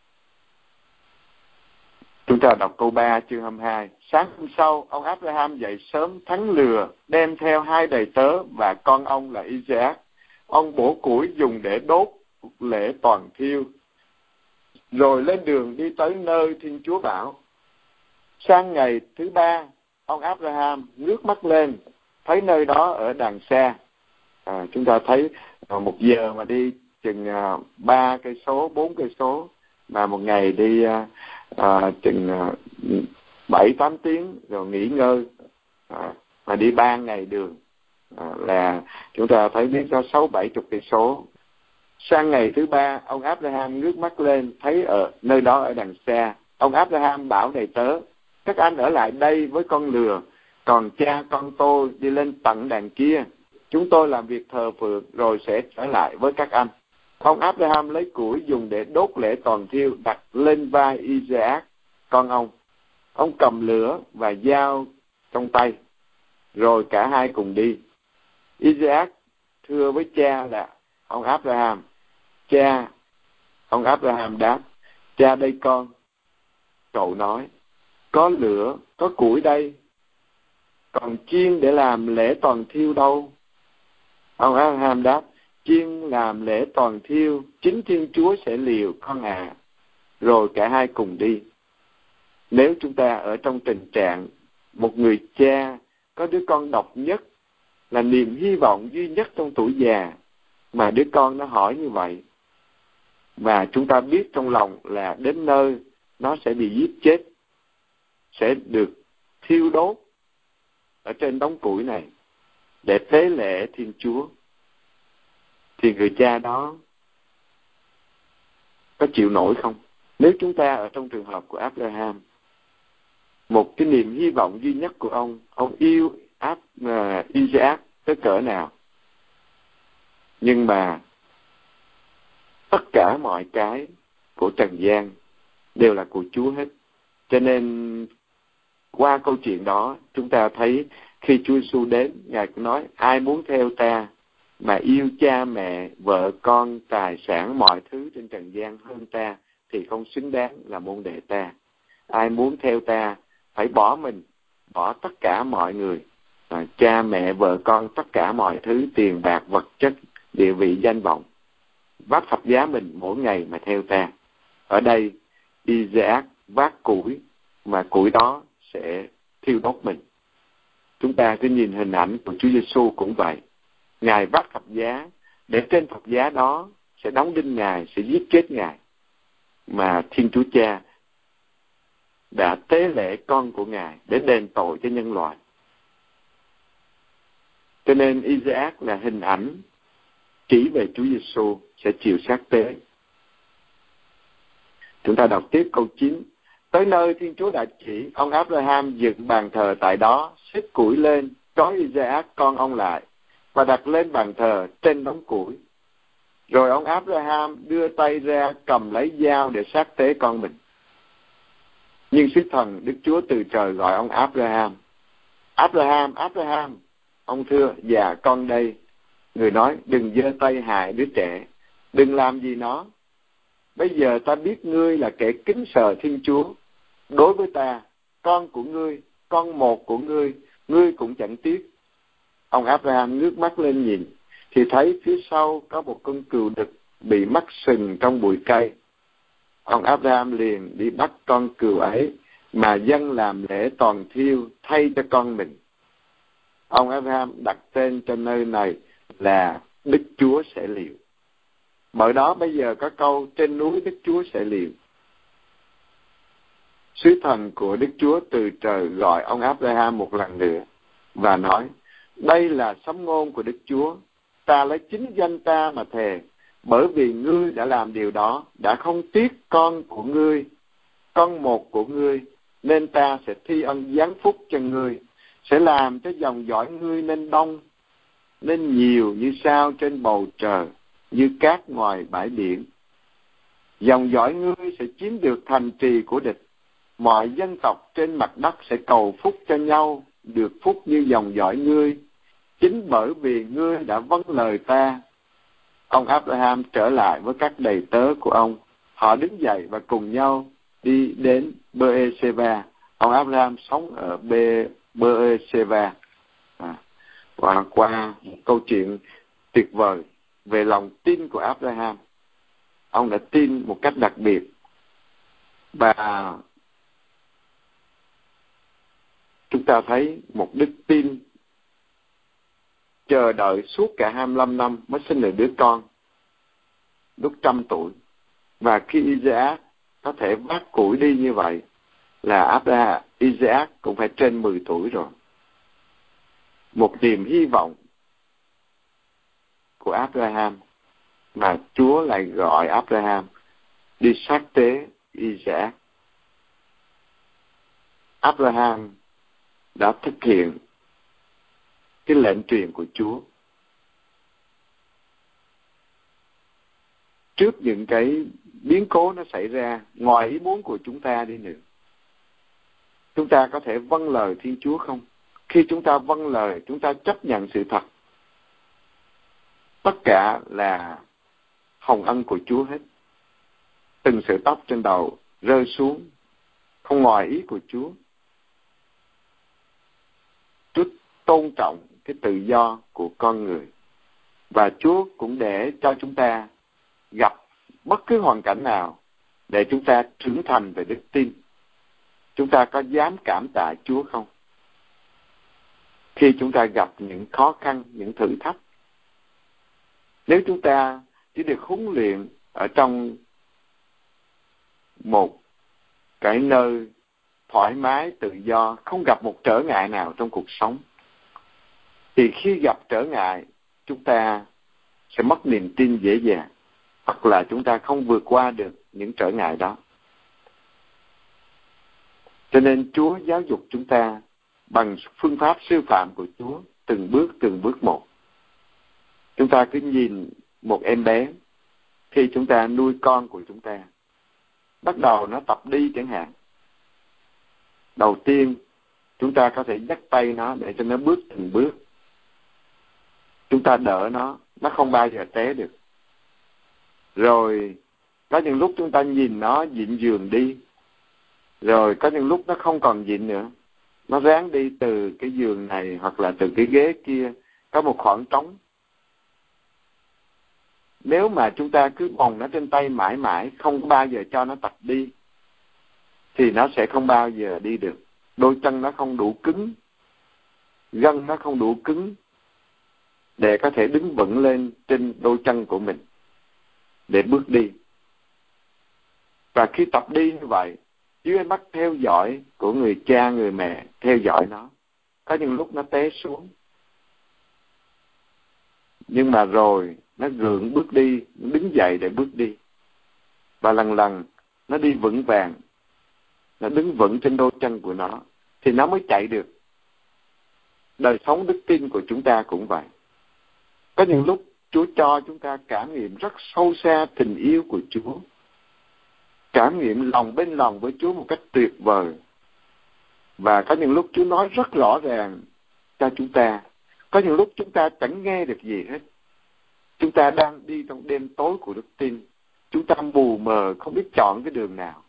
Speaker 1: Chúng ta đọc câu 3 chương 22. Sáng hôm sau, ông Abraham dậy sớm thắng lừa, đem theo 2 đầy tớ và con ông là Isaac. Ông bổ củi dùng để đốt lễ toàn thiêu, rồi lên đường đi tới nơi Thiên Chúa bảo. Sang ngày thứ 3, ông Abraham ngước mắt lên, thấy nơi đó ở đằng xa. Chúng ta thấy 1 giờ mà đi chừng 3 cây số, 4 cây số, mà một ngày đi chừng 7-8 tiếng rồi nghỉ ngơi, mà đi 3 ngày đường, là chúng ta thấy biết có 60-70 cây số. Sang ngày thứ 3, ông Abraham ngước mắt lên, thấy ở nơi đó ở đằng xa. Ông Abraham bảo đầy tớ: các anh ở lại đây với con lừa, còn cha con tôi đi lên tận đàn kia. Chúng tôi làm việc thờ phượng rồi sẽ trở lại với các anh. Ông Abraham lấy củi dùng để đốt lễ toàn thiêu, đặt lên vai Isaac con ông. Ông cầm lửa và dao trong tay, rồi cả hai cùng đi. Isaac thưa với cha là ông Abraham: cha. Ông Abraham đáp: cha đây con. Cậu nói: có lửa, có củi đây, còn chiên để làm lễ toàn thiêu đâu? Ông Abraham đáp: chiên làm lễ toàn thiêu, chính Thiên Chúa sẽ liều con à. Rồi cả hai cùng đi. Nếu chúng ta ở trong tình trạng một người cha có đứa con độc nhất, là niềm hy vọng duy nhất trong tuổi già, mà đứa con nó hỏi như vậy, và chúng ta biết trong lòng là đến nơi nó sẽ bị giết chết, sẽ được thiêu đốt ở trên đống củi này để tế lễ Thiên Chúa, thì người cha đó có chịu nổi không? Nếu chúng ta ở trong trường hợp của Abraham, một cái niềm hy vọng duy nhất của ông yêu Isaac tới cỡ nào, nhưng mà tất cả mọi cái của trần gian đều là của Chúa hết. Cho nên qua câu chuyện đó chúng ta thấy khi Chúa Giêsu đến, Ngài cũng nói: ai muốn theo ta mà yêu cha mẹ, vợ con, tài sản, mọi thứ trên trần gian hơn ta, thì không xứng đáng là môn đệ ta. Ai muốn theo ta phải bỏ mình, bỏ tất cả mọi người, cha mẹ, vợ con, tất cả mọi thứ, tiền bạc, vật chất, địa vị, danh vọng, vác thập giá mình mỗi ngày mà theo ta. Ở đây Isaac vác củi, mà củi đó sẽ thiêu đốt mình. Chúng ta cứ nhìn hình ảnh của Chúa Giêsu cũng vậy. Ngài vác thập giá, để trên thập giá đó sẽ đóng đinh Ngài, sẽ giết chết Ngài. Mà Thiên Chúa Cha đã tế lễ con của Ngài để đền tội cho nhân loại. Cho nên Isaac là hình ảnh chỉ về Chúa Giêsu sẽ chịu xác tế. Chúng ta đọc tiếp câu 9. Tới nơi Thiên Chúa đã chỉ, ông Abraham dựng bàn thờ tại đó, xếp củi lên, trói Isaac con ông lại, và đặt lên bàn thờ trên đống củi. Rồi ông Abraham đưa tay ra cầm lấy dao để xác tế con mình. Nhưng sứ thần Đức Chúa từ trời gọi ông Abraham. Abraham, Abraham. Ông thưa, dạ con đây. Người nói, đừng giơ tay hại đứa trẻ, đừng làm gì nó. Bây giờ ta biết ngươi là kẻ kính sợ Thiên Chúa. Đối với ta, con của ngươi, con một của ngươi, ngươi cũng chẳng tiếc. Ông Abraham ngước mắt lên nhìn, thì thấy phía sau có một con cừu đực bị mắc sừng trong bụi cây. Ông Abraham liền đi bắt con cừu ấy, mà dâng làm lễ toàn thiêu thay cho con mình. Ông Abraham đặt tên cho nơi này là Đức Chúa sẽ liệu. Bởi đó bây giờ có câu trên núi Đức Chúa sẽ liệu. Sứ thần của Đức Chúa từ trời gọi ông Abraham một lần nữa và nói, đây là sấm ngôn của Đức Chúa, ta lấy chính danh ta mà thề, bởi vì ngươi đã làm điều đó, đã không tiếc con của ngươi, con một của ngươi, nên ta sẽ thi ân giáng phúc cho ngươi, sẽ làm cho dòng dõi ngươi nên đông, nên nhiều như sao trên bầu trời, như cát ngoài bãi biển. Dòng dõi ngươi sẽ chiếm được thành trì của địch. Mọi dân tộc trên mặt đất sẽ cầu phúc cho nhau, được phúc như dòng dõi ngươi, chính bởi vì ngươi đã vâng lời ta. Ông Abraham trở lại với các đầy tớ của ông. Họ đứng dậy và cùng nhau đi đến Beer-sheba. Ông Abraham sống ở Beer-sheba. Và qua một câu chuyện tuyệt vời về lòng tin của Abraham, ông đã tin một cách đặc biệt. Và chúng ta thấy một đức tin chờ đợi suốt cả 25 năm mới sinh được đứa con lúc 100 tuổi. Và khi Isaac có thể vác củi đi như vậy là Isaac cũng phải trên 10 tuổi rồi. Một niềm hy vọng của Abraham mà Chúa lại gọi Abraham đi xác tế Isaac. Abraham đã thực hiện cái lệnh truyền của Chúa. Trước những cái biến cố nó xảy ra ngoài ý muốn của chúng ta đi nữa, chúng ta có thể vâng lời Thiên Chúa không? Khi chúng ta vâng lời, chúng ta chấp nhận sự thật. Tất cả là hồng ân của Chúa hết. Từng sợi tóc trên đầu rơi xuống, không ngoài ý của Chúa. Chúa tôn trọng cái tự do của con người. Và Chúa cũng để cho chúng ta gặp bất cứ hoàn cảnh nào để chúng ta trưởng thành về đức tin. Chúng ta có dám cảm tạ Chúa không? Khi chúng ta gặp những khó khăn, những thử thách, nếu chúng ta chỉ được huấn luyện ở trong một cái nơi thoải mái, tự do, không gặp một trở ngại nào trong cuộc sống, thì khi gặp trở ngại, chúng ta sẽ mất niềm tin dễ dàng, hoặc là chúng ta không vượt qua được những trở ngại đó. Cho nên Chúa giáo dục chúng ta bằng phương pháp sư phạm của Chúa, từng bước một. Chúng ta cứ nhìn một em bé, khi chúng ta nuôi con của chúng ta, bắt đầu nó tập đi chẳng hạn. Đầu tiên, chúng ta có thể dắt tay nó để cho nó bước từng bước. Chúng ta đỡ nó không bao giờ té được. Rồi, có những lúc chúng ta nhìn nó dịn dường đi. Rồi, có những lúc nó không còn dịn nữa. nó ráng đi từ cái giường này hoặc là từ cái ghế kia, có một khoảng trống. Nếu mà chúng ta cứ bồng nó trên tay mãi mãi, không bao giờ cho nó tập đi, thì nó sẽ không bao giờ đi được. Đôi chân nó không đủ cứng, gân nó không đủ cứng để có thể đứng vững lên trên đôi chân của mình để bước đi. Và khi tập đi như vậy, dưới ánh mắt theo dõi của người cha, người mẹ theo dõi nó, có những lúc nó té xuống, nhưng mà rồi nó gượng bước đi, đứng dậy để bước đi. Và lần lần nó đi vững vàng, nó đứng vững trên đôi chân của nó, thì nó mới chạy được. Đời sống đức tin của chúng ta cũng vậy. Có những lúc Chúa cho chúng ta cảm nghiệm rất sâu xa tình yêu của Chúa, cảm nghiệm lòng bên lòng với Chúa một cách tuyệt vời. Và có những lúc Chúa nói rất rõ ràng cho chúng ta. Có những lúc chúng ta chẳng nghe được gì hết. Chúng ta đang đi trong đêm tối của đức tin. Chúng ta mù mờ, không biết chọn cái đường nào.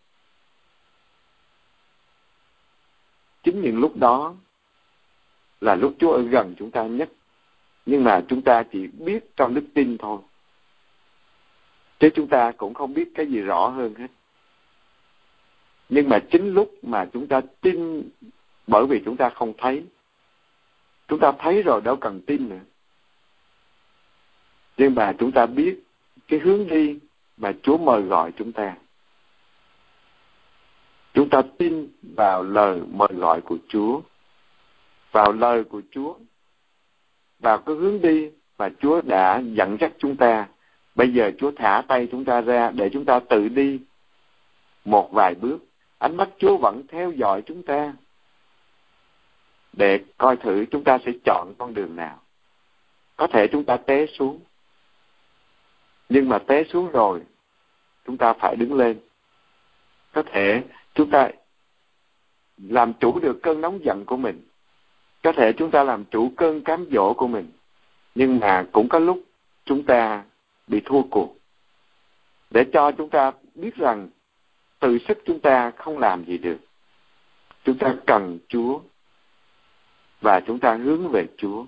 Speaker 1: Chính những lúc đó là lúc Chúa ở gần chúng ta nhất. Nhưng mà chúng ta chỉ biết trong đức tin thôi, chứ chúng ta cũng không biết cái gì rõ hơn hết. Nhưng mà chính lúc mà chúng ta tin, bởi vì chúng ta không thấy. Chúng ta thấy rồi đâu cần tin nữa. Nhưng mà chúng ta biết cái hướng đi mà Chúa mời gọi chúng ta. Chúng ta tin vào lời mời gọi của Chúa, vào lời của Chúa, vào cái hướng đi mà Chúa đã dẫn dắt chúng ta. Bây giờ Chúa thả tay chúng ta ra để chúng ta tự đi một vài bước. Ánh mắt Chúa vẫn theo dõi chúng ta để coi thử chúng ta sẽ chọn con đường nào. Có thể chúng ta té xuống, nhưng mà té xuống rồi chúng ta phải đứng lên. Có thể chúng ta làm chủ được cơn nóng giận của mình, có thể chúng ta làm chủ cơn cám dỗ của mình, nhưng mà cũng có lúc chúng ta bị thua cuộc, để cho chúng ta biết rằng tự sức chúng ta không làm gì được. Chúng ta cần Chúa và chúng ta hướng về Chúa.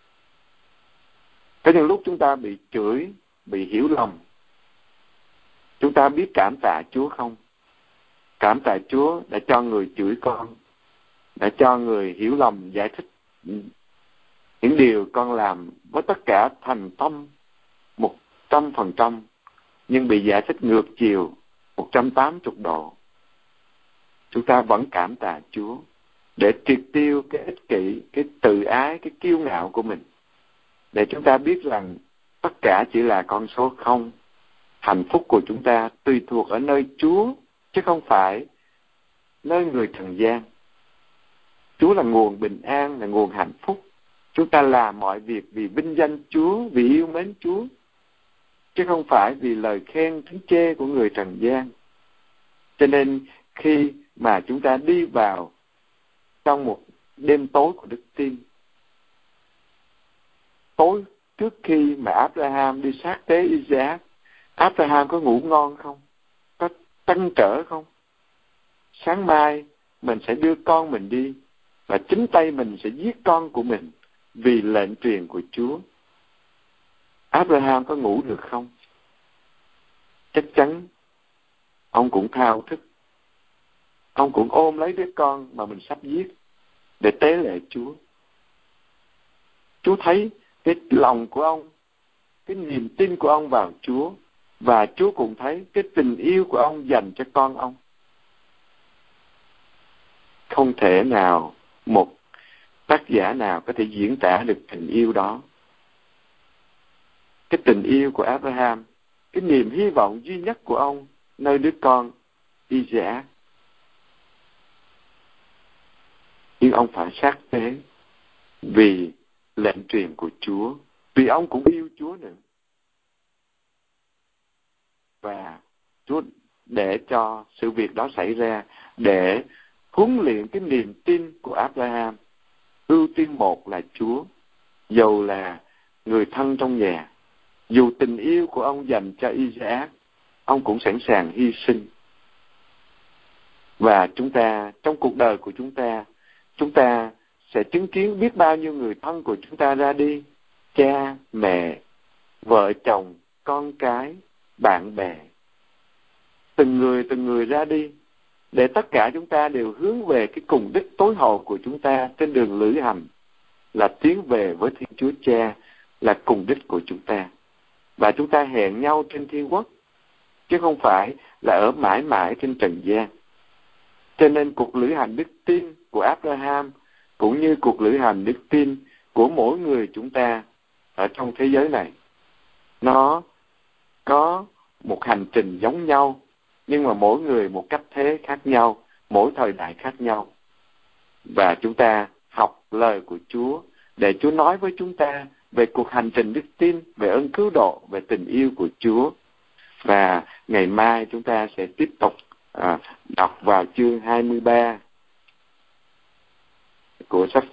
Speaker 1: Có những lúc chúng ta bị chửi, bị hiểu lầm. Chúng ta biết cảm tạ Chúa không? Cảm tạ Chúa đã cho người chửi con, đã cho người hiểu lầm, giải thích những điều con làm với tất cả thành tâm 100%, nhưng bị giải thích ngược chiều 180 độ. Chúng ta vẫn cảm tạ Chúa để triệt tiêu cái ích kỷ, cái tự ái, cái kiêu ngạo của mình, để chúng ta biết rằng tất cả chỉ là con số không. Hạnh phúc của chúng ta tùy thuộc ở nơi Chúa, chứ không phải nơi người trần gian. Chúa là nguồn bình an, là nguồn hạnh phúc. Chúng ta làm mọi việc vì vinh danh Chúa, vì yêu mến Chúa, chứ không phải vì lời khen tiếng chê của người trần gian. Cho nên khi mà chúng ta đi vào trong một đêm tối của đức tin, tối trước khi mà Abraham đi sát tế Isaac, Abraham có ngủ ngon không? Có trăn trở không? Sáng mai mình sẽ đưa con mình đi, và chính tay mình sẽ giết con của mình vì lệnh truyền của Chúa. Abraham có ngủ được không? Chắc chắn ông cũng thao thức. Ông cũng ôm lấy đứa con mà mình sắp giết để tế lễ Chúa. Chúa thấy cái lòng của ông, cái niềm tin của ông vào Chúa, và Chúa cũng thấy cái tình yêu của ông dành cho con ông. Không thể nào một tác giả nào có thể diễn tả được tình yêu đó. Cái tình yêu của Abraham, cái niềm hy vọng duy nhất của ông nơi đứa con Isaac. Nhưng ông phải sát tế vì lệnh truyền của Chúa, vì ông cũng yêu Chúa nữa. Và Chúa để cho sự việc đó xảy ra để huấn luyện cái niềm tin của Abraham. Ưu tiên một là Chúa, dầu là người thân trong nhà, dù tình yêu của ông dành cho Isaac, ông cũng sẵn sàng hy sinh. Và chúng ta, trong cuộc đời của chúng ta, chúng ta sẽ chứng kiến biết bao nhiêu người thân của chúng ta ra đi, cha, mẹ, vợ chồng, con cái, bạn bè. Từng người ra đi, để tất cả chúng ta đều hướng về cái cùng đích tối hậu của chúng ta trên đường lữ hành, là tiến về với Thiên Chúa Cha, là cùng đích của chúng ta. Và chúng ta hẹn nhau trên thiên quốc, chứ không phải là ở mãi mãi trên trần gian. Cho nên cuộc lữ hành đức tin của Abraham, cũng như cuộc lữ hành đức tin của mỗi người chúng ta ở trong thế giới này, nó có một hành trình giống nhau, nhưng mà mỗi người một cách thế khác nhau, mỗi thời đại khác nhau. Và chúng ta học lời của Chúa, để Chúa nói với chúng ta về cuộc hành trình đức tin, về ơn cứu độ, về tình yêu của Chúa. Và ngày mai chúng ta sẽ tiếp tục đọc vào chương 23 của sách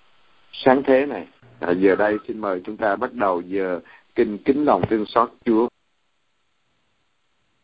Speaker 1: Sáng Thế này. Giờ đây xin mời chúng ta bắt đầu giờ kinh kính lòng thương xót Chúa.